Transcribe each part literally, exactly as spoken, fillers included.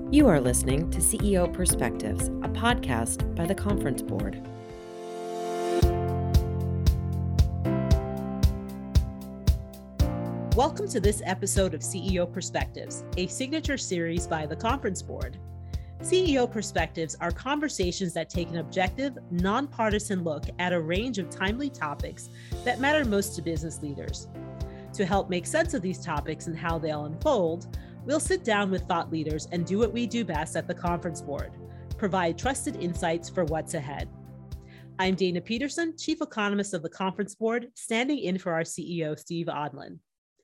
You are listening to C E O Perspectives, a podcast by the Conference Board. Welcome to this episode of C E O Perspectives, a signature series by the Conference Board. C E O Perspectives are conversations that take an objective, nonpartisan look at a range of timely topics that matter most to business leaders. To help make sense of these topics and how they'll unfold, we'll sit down with thought leaders and do what we do best at the Conference Board, provide trusted insights for what's ahead. I'm Dana Peterson, Chief Economist of the Conference Board, standing in for our C E O, Steve Odland.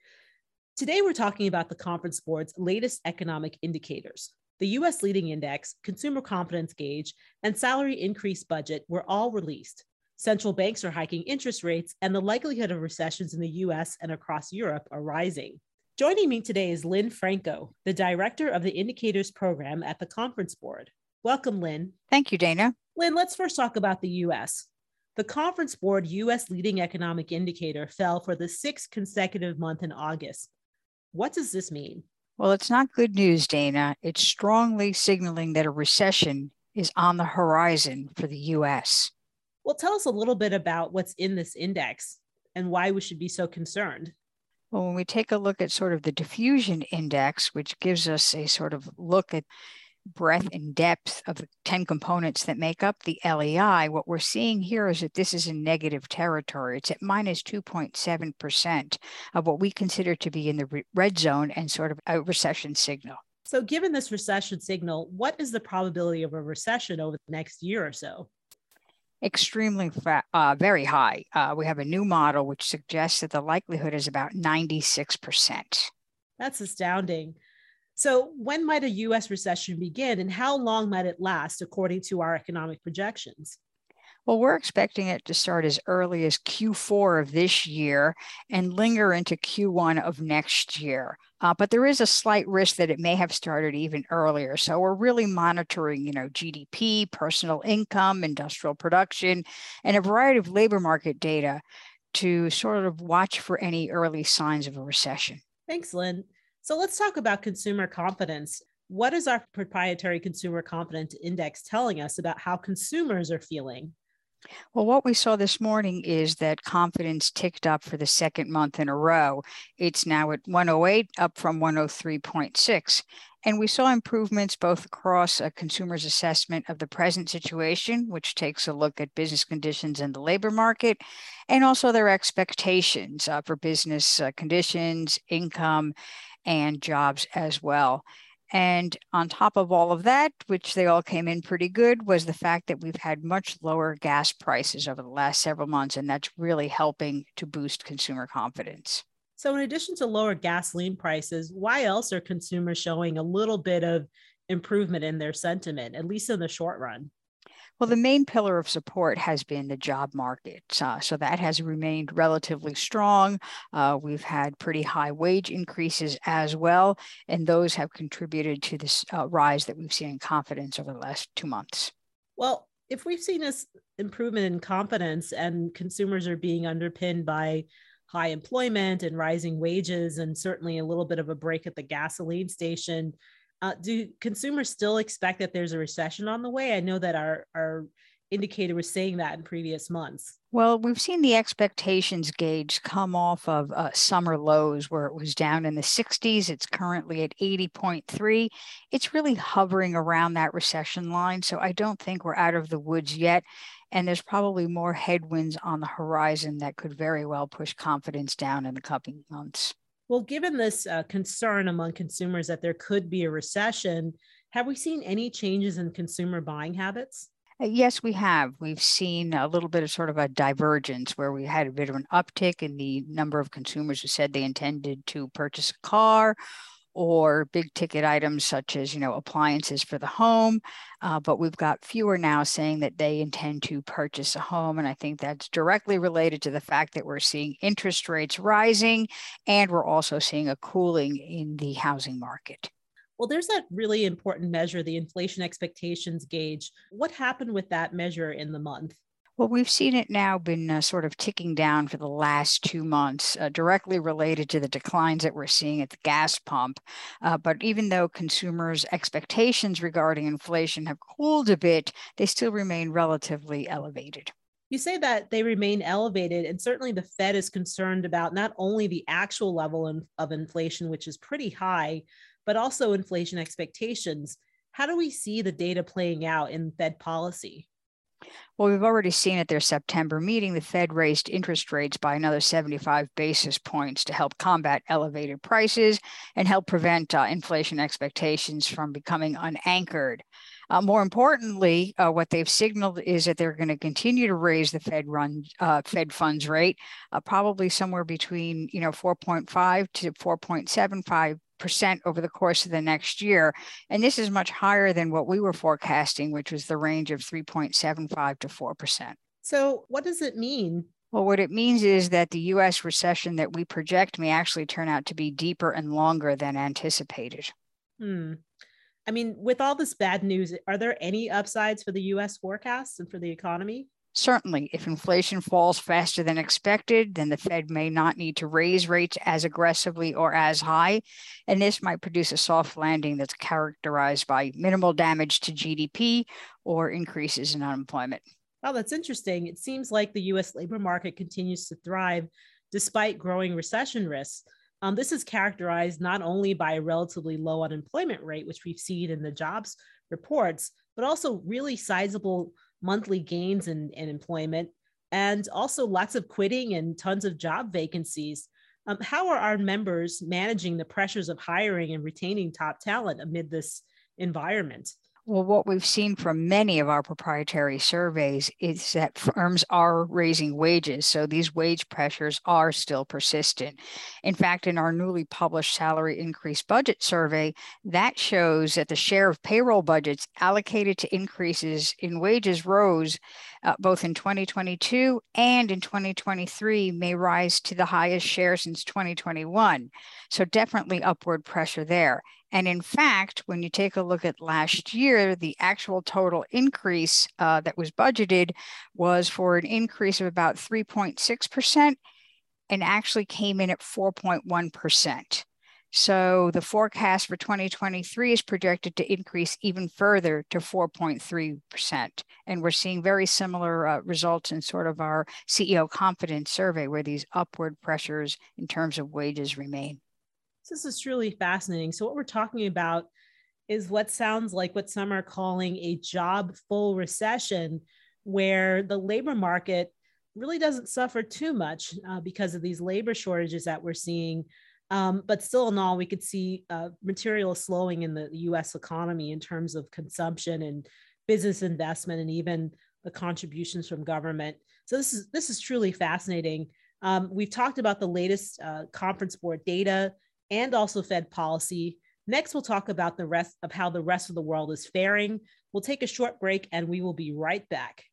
Today, we're talking about the Conference Board's latest economic indicators. The U S Leading Index, Consumer Confidence Gauge, and Salary Increase Budget were all released. Central banks are hiking interest rates, and the likelihood of recessions in the U S and across Europe are rising. Joining me today is Lynn Franco, the Director of the Indicators Program at the Conference Board. Welcome, Lynn. Thank you, Dana. Lynn, let's first talk about the U S. The Conference Board U S Leading Economic Indicator fell for the sixth consecutive month in August. What does this mean? Well, it's not good news, Dana. It's strongly signaling that a recession is on the horizon for the U S. Well, tell us a little bit about what's in this index and why we should be so concerned. Well, when we take a look at sort of the diffusion index, which gives us a sort of look at breadth and depth of the ten components that make up the L E I, what we're seeing here is that this is in negative territory. It's at minus two point seven percent of what we consider to be in the red zone and sort of a recession signal. So given this recession signal, what is the probability of a recession over the next year or so? Extremely fa- uh, very high. Uh, we have a new model which suggests that the likelihood is about ninety-six percent. That's astounding. So when might a U S recession begin and how long might it last according to our economic projections? Well, we're expecting it to start as early as Q four of this year and linger into Q one of next year. Uh, but there is a slight risk that it may have started even earlier. So we're really monitoring, you know, G D P, personal income, industrial production, and a variety of labor market data to sort of watch for any early signs of a recession. Thanks, Lynn. So let's talk about consumer confidence. What is our proprietary consumer confidence index telling us about how consumers are feeling? Well, what we saw this morning is that confidence ticked up for the second month in a row. It's now at one oh eight, up from one oh three point six. And we saw improvements both across a consumer's assessment of the present situation, which takes a look at business conditions in the labor market, and also their expectations uh, for business uh, conditions, income, and jobs as well. And on top of all of that, which they all came in pretty good, was the fact that we've had much lower gas prices over the last several months, and that's really helping to boost consumer confidence. So in addition to lower gasoline prices, why else are consumers showing a little bit of improvement in their sentiment, at least in the short run? Well, the main pillar of support has been the job market. Uh, so that has remained relatively strong. Uh, we've had pretty high wage increases as well, and those have contributed to this uh, rise that we've seen in confidence over the last two months. Well, if we've seen this improvement in confidence and consumers are being underpinned by high employment and rising wages and certainly a little bit of a break at the gasoline station, Uh, do consumers still expect that there's a recession on the way? I know that our, our indicator was saying that in previous months. Well, we've seen the expectations gauge come off of uh, summer lows where it was down in the sixties. It's currently at eighty point three. It's really hovering around that recession line. So I don't think we're out of the woods yet. And there's probably more headwinds on the horizon that could very well push confidence down in the coming months. Well, given this uh, concern among consumers that there could be a recession, have we seen any changes in consumer buying habits? Uh, Yes, we have. We've seen a little bit of sort of a divergence where we had a bit of an uptick in the number of consumers who said they intended to purchase a car or big ticket items such as, you know, appliances for the home. Uh, but we've got fewer now saying that they intend to purchase a home. And I think that's directly related to the fact that we're seeing interest rates rising and we're also seeing a cooling in the housing market. Well, there's that really important measure, the inflation expectations gauge. What happened with that measure in the month? Well, we've seen it now been uh, sort of ticking down for the last two months, uh, directly related to the declines that we're seeing at the gas pump. Uh, but even though consumers' expectations regarding inflation have cooled a bit, they still remain relatively elevated. You say that they remain elevated, and certainly the Fed is concerned about not only the actual level in, of inflation, which is pretty high, but also inflation expectations. How do we see the data playing out in Fed policy? Well, we've already seen at their September meeting, the Fed raised interest rates by another seventy-five basis points to help combat elevated prices and help prevent uh, inflation expectations from becoming unanchored. Uh, more importantly, uh, what they've signaled is that they're going to continue to raise the Fed run uh, Fed funds rate, uh, probably somewhere between you know four point five to four point seven five percent over the course of the next year. And this is much higher than what we were forecasting, which was the range of three point seven five to four percent. So what does it mean? Well, what it means is that the U S recession that we project may actually turn out to be deeper and longer than anticipated. Hmm. I mean, with all this bad news, are there any upsides for the U S forecasts and for the economy? Certainly, if inflation falls faster than expected, then the Fed may not need to raise rates as aggressively or as high, and this might produce a soft landing that's characterized by minimal damage to G D P or increases in unemployment. Oh, that's interesting. It seems like the U S labor market continues to thrive despite growing recession risks. Um, this is characterized not only by a relatively low unemployment rate, which we've seen in the jobs reports, but also really sizable monthly gains in, in employment, and also lots of quitting and tons of job vacancies. Um, how are our members managing the pressures of hiring and retaining top talent amid this environment? Well, what we've seen from many of our proprietary surveys is that firms are raising wages. So these wage pressures are still persistent. In fact, in our newly published salary increase budget survey, that shows that the share of payroll budgets allocated to increases in wages rose uh, both in twenty twenty-two and in twenty twenty-three, may rise to the highest share since twenty twenty-one. So definitely upward pressure there. And in fact, when you take a look at last year, the actual total increase uh, that was budgeted was for an increase of about three point six percent and actually came in at four point one percent. So the forecast for twenty twenty-three is projected to increase even further to four point three percent. And we're seeing very similar uh, results in sort of our C E O confidence survey, where these upward pressures in terms of wages remain. This is truly fascinating. So what we're talking about is what sounds like what some are calling a job full recession, where the labor market really doesn't suffer too much uh, because of these labor shortages that we're seeing. Um, but still in all, we could see uh, material slowing in the U S economy in terms of consumption and business investment, and even the contributions from government. So this is this is truly fascinating. Um, we've talked about the latest uh, Conference Board data and also Fed policy. Next, we'll talk about the rest of how the rest of the world is faring. We'll take a short break and we will be right back.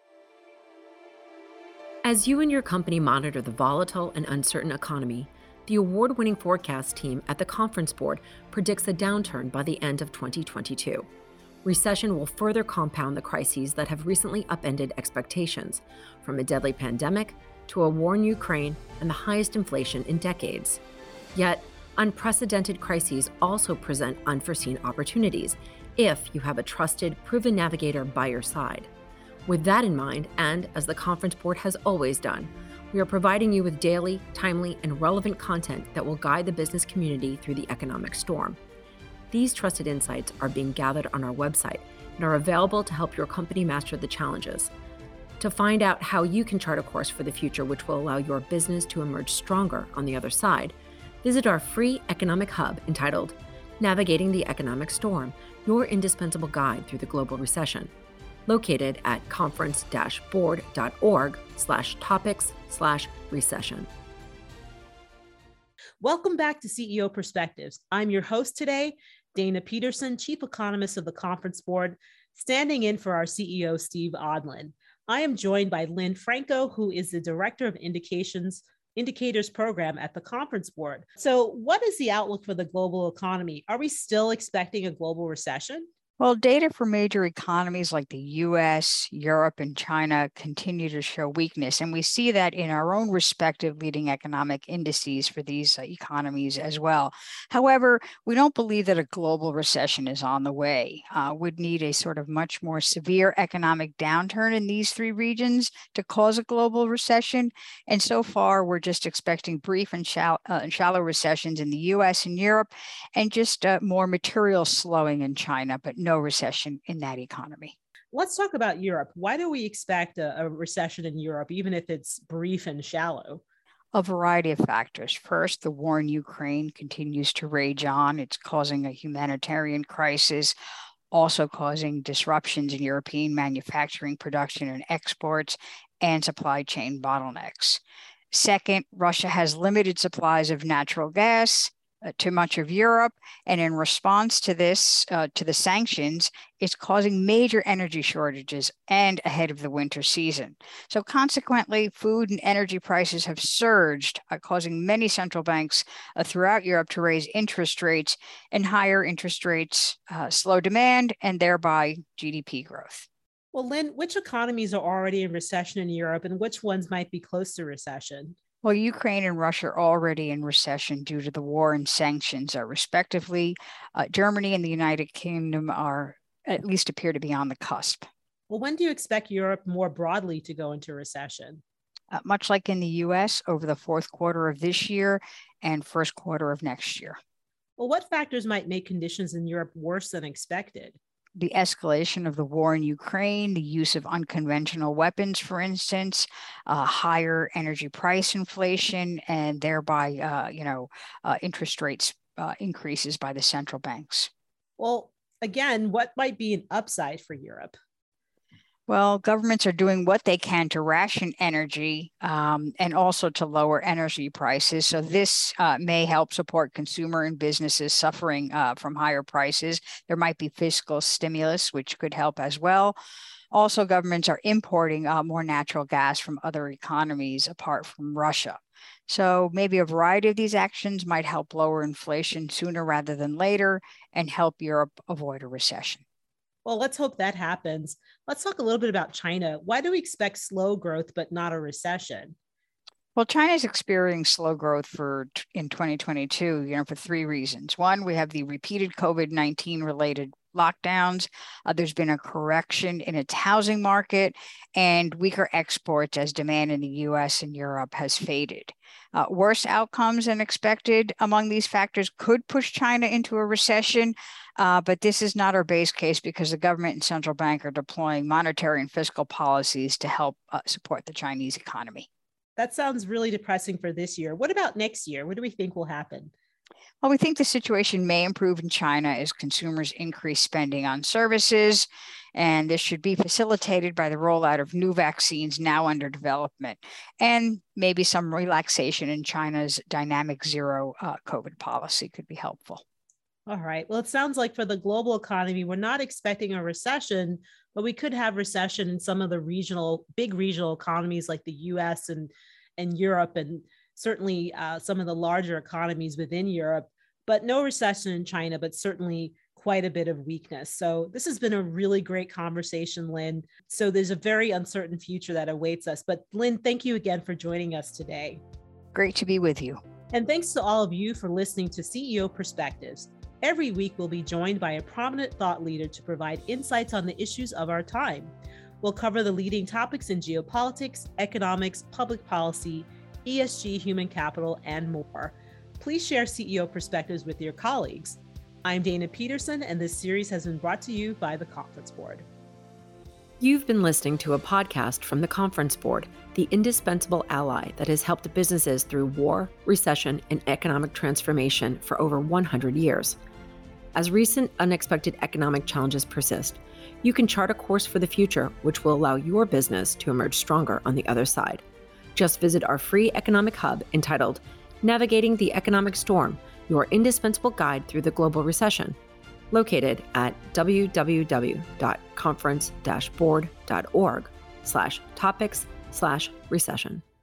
As you and your company monitor the volatile and uncertain economy, the award-winning forecast team at the Conference Board predicts a downturn by the end of twenty twenty-two. Recession will further compound the crises that have recently upended expectations, from a deadly pandemic to a war in Ukraine and the highest inflation in decades. Yet, unprecedented crises also present unforeseen opportunities if you have a trusted, proven navigator by your side. With that in mind, and as the Conference Board has always done, we are providing you with daily, timely, and relevant content that will guide the business community through the economic storm. These trusted insights are being gathered on our website and are available to help your company master the challenges. To find out how you can chart a course for the future which will allow your business to emerge stronger on the other side, visit our free economic hub entitled Navigating the Economic Storm, your indispensable guide through the global recession, located at conference-board.org slash topics slash recession. Welcome back to C E O Perspectives. I'm your host today, Dana Peterson, Chief Economist of the Conference Board, standing in for our C E O, Steve Odland. I am joined by Lynn Franco, who is the Director of Indications Indicators Program at the Conference Board. So what is the outlook for the global economy? Are we still expecting a global recession? Well, data for major economies like the U S, Europe, and China continue to show weakness, and we see that in our own respective leading economic indices for these uh, economies as well. However, we don't believe that a global recession is on the way. Uh, we'd need a sort of much more severe economic downturn in these three regions to cause a global recession, and so far we're just expecting brief and shallow, uh, shallow recessions in the U S and Europe, and just uh, more material slowing in China, but no recession in that economy. Let's talk about Europe. Why do we expect a, a recession in Europe, even if it's brief and shallow? A variety of factors. First, the war in Ukraine continues to rage on. It's causing a humanitarian crisis, also causing disruptions in European manufacturing, production, and exports, and supply chain bottlenecks. Second, Russia has limited supplies of natural gas Uh, to much of Europe. And in response to this, uh, to the sanctions, it's causing major energy shortages and ahead of the winter season. So consequently, food and energy prices have surged, uh, causing many central banks uh, throughout Europe to raise interest rates, and higher interest rates uh, slow demand and thereby G D P growth. Well, Lynn, which economies are already in recession in Europe and which ones might be close to recession? Well, Ukraine and Russia are already in recession due to the war and sanctions, uh, respectively. Uh, Germany and the United Kingdom are at least appear to be on the cusp. Well, when do you expect Europe more broadly to go into recession? Uh, much like in the U S, over the fourth quarter of this year and first quarter of next year. Well, what factors might make conditions in Europe worse than expected? The escalation of the war in Ukraine, the use of unconventional weapons, for instance, uh, higher energy price inflation, and thereby, uh, you know, uh, interest rates uh, increases by the central banks. Well, again, what might be an upside for Europe? Well, governments are doing what they can to ration energy um, and also to lower energy prices. So this uh, may help support consumer and businesses suffering uh, from higher prices. There might be fiscal stimulus, which could help as well. Also, governments are importing uh, more natural gas from other economies apart from Russia. So maybe a variety of these actions might help lower inflation sooner rather than later and help Europe avoid a recession. Well, let's hope that happens. Let's talk a little bit about China. Why do we expect slow growth but not a recession? Well, China is experiencing slow growth for in twenty twenty-two, you know, for three reasons. One, we have the repeated COVID nineteen related lockdowns. Uh, there's been a correction in its housing market and weaker exports as demand in the U S and Europe has faded. Uh, worse outcomes than expected among these factors could push China into a recession, uh, but this is not our base case because the government and central bank are deploying monetary and fiscal policies to help uh, support the Chinese economy. That sounds really depressing for this year. What about next year? What do we think will happen? Well, we think the situation may improve in China as consumers increase spending on services, and this should be facilitated by the rollout of new vaccines now under development, and maybe some relaxation in China's dynamic zero uh, COVID policy could be helpful. All right. Well, it sounds like for the global economy, we're not expecting a recession, but we could have recession in some of the regional, big regional economies like the U S and, and Europe, and certainly uh, some of the larger economies within Europe, but no recession in China, but certainly quite a bit of weakness. So this has been a really great conversation, Lynn. So there's a very uncertain future that awaits us. But Lynn, thank you again for joining us today. Great to be with you. And thanks to all of you for listening to C E O Perspectives. Every week, we'll be joined by a prominent thought leader to provide insights on the issues of our time. We'll cover the leading topics in geopolitics, economics, public policy, E S G, human capital, and more. Please share C E O Perspectives with your colleagues. I'm Dana Peterson, and this series has been brought to you by the Conference Board. You've been listening to a podcast from the Conference Board, the indispensable ally that has helped businesses through war, recession, and economic transformation for over one hundred years. As recent unexpected economic challenges persist, you can chart a course for the future which will allow your business to emerge stronger on the other side. Just visit our free economic hub entitled Navigating the Economic Storm, your indispensable guide through the global recession, located at www.conference-board.org slash topics slash recession.